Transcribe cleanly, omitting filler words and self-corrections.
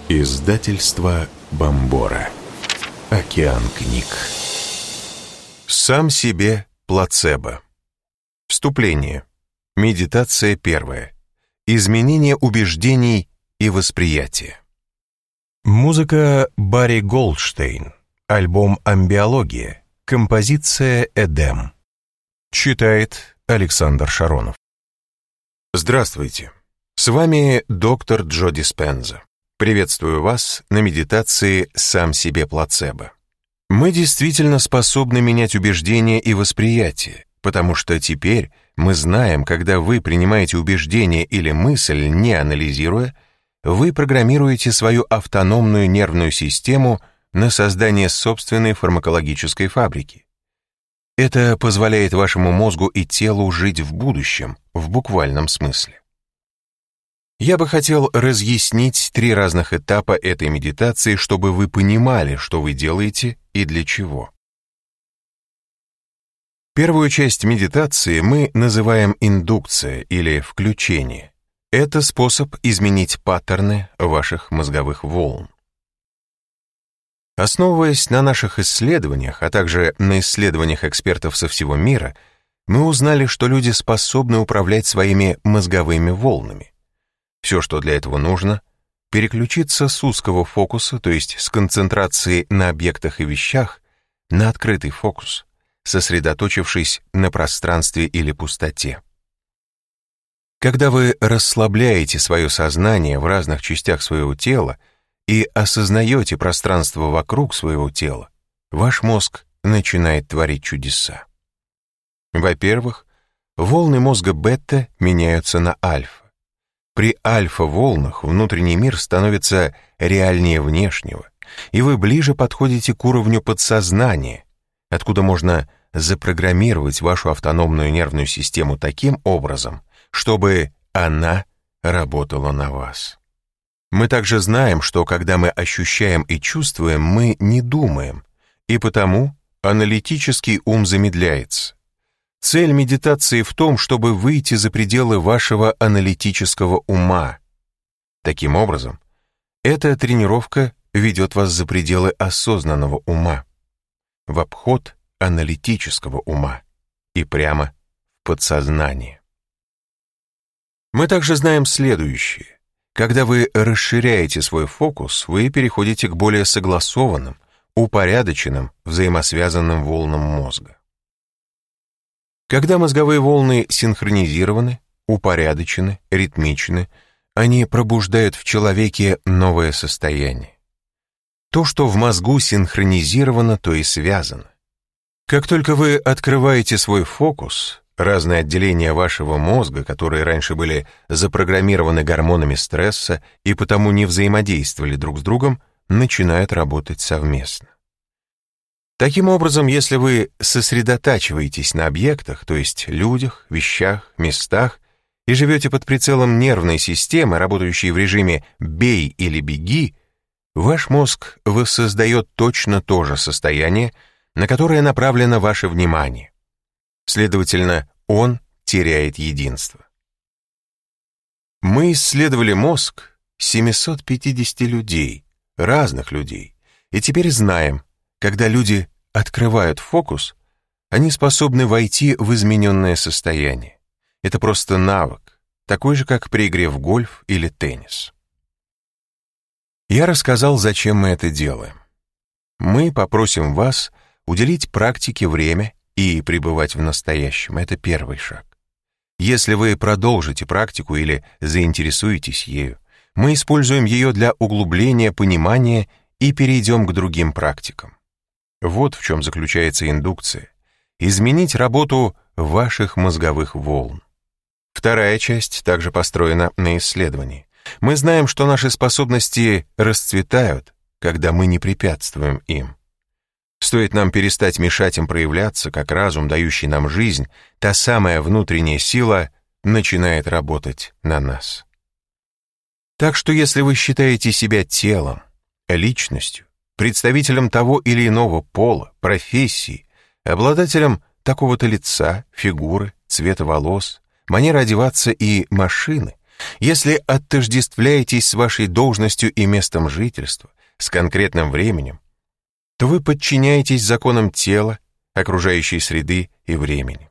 Издательство Бомбора. Океан книг. Сам себе плацебо. Вступление. Медитация первая. Изменение убеждений и восприятия. Музыка Барри Голдштейн. Альбом «Амбиология». Композиция «Эдем». Читает Александр Шаронов. Здравствуйте. С вами доктор Джо Диспенза. Приветствую вас на медитации «Сам себе плацебо». Мы действительно способны менять убеждения и восприятие, потому что теперь мы знаем, когда вы принимаете убеждение или мысль, не анализируя, вы программируете свою автономную нервную систему на создание собственной фармакологической фабрики. Это позволяет вашему мозгу и телу жить в будущем, в буквальном смысле. Я бы хотел разъяснить 3 разных этапа этой медитации, чтобы вы понимали, что вы делаете и для чего. Первую часть медитации мы называем индукция или включение. Это способ изменить паттерны ваших мозговых волн. Основываясь на наших исследованиях, а также на исследованиях экспертов со всего мира, мы узнали, что люди способны управлять своими мозговыми волнами. Все, что для этого нужно, переключиться с узкого фокуса, то есть с концентрации на объектах и вещах, на открытый фокус, сосредоточившись на пространстве или пустоте. Когда вы расслабляете свое сознание в разных частях своего тела и осознаете пространство вокруг своего тела, ваш мозг начинает творить чудеса. Во-первых, волны мозга бета меняются на альфа. При альфа-волнах внутренний мир становится реальнее внешнего, и вы ближе подходите к уровню подсознания, откуда можно запрограммировать вашу автономную нервную систему таким образом, чтобы она работала на вас. Мы также знаем, что когда мы ощущаем и чувствуем, мы не думаем, и потому аналитический ум замедляется. Цель медитации в том, чтобы выйти за пределы вашего аналитического ума. Таким образом, эта тренировка ведет вас за пределы осознанного ума, в обход аналитического ума и прямо в подсознание. Мы также знаем следующее. Когда вы расширяете свой фокус, вы переходите к более согласованным, упорядоченным, взаимосвязанным волнам мозга. Когда мозговые волны синхронизированы, упорядочены, ритмичны, они пробуждают в человеке новое состояние. То, что в мозгу синхронизировано, то и связано. Как только вы открываете свой фокус, разные отделения вашего мозга, которые раньше были запрограммированы гормонами стресса и потому не взаимодействовали друг с другом, начинают работать совместно. Таким образом, если вы сосредотачиваетесь на объектах, то есть людях, вещах, местах, и живете под прицелом нервной системы, работающей в режиме «бей или беги», ваш мозг воссоздает точно то же состояние, на которое направлено ваше внимание. Следовательно, он теряет единство. Мы исследовали мозг 750 людей, разных людей, и теперь знаем, когда люди открывают фокус, они способны войти в измененное состояние. Это просто навык, такой же, как при игре в гольф или теннис. Я рассказал, зачем мы это делаем. Мы попросим вас уделить практике время и пребывать в настоящем. Это первый шаг. Если вы продолжите практику или заинтересуетесь ею, мы используем ее для углубления понимания и перейдем к другим практикам. Вот в чем заключается индукция. Изменить работу ваших мозговых волн. Вторая часть также построена на исследовании. Мы знаем, что наши способности расцветают, когда мы не препятствуем им. Стоит нам перестать мешать им проявляться, как разум, дающий нам жизнь, та самая внутренняя сила начинает работать на нас. Так что если вы считаете себя телом, личностью, представителем того или иного пола, профессии, обладателем такого-то лица, фигуры, цвета волос, манеры одеваться и машины, Если отождествляетесь с вашей должностью и местом жительства, с конкретным временем, то вы подчиняетесь законам тела, окружающей среды и времени.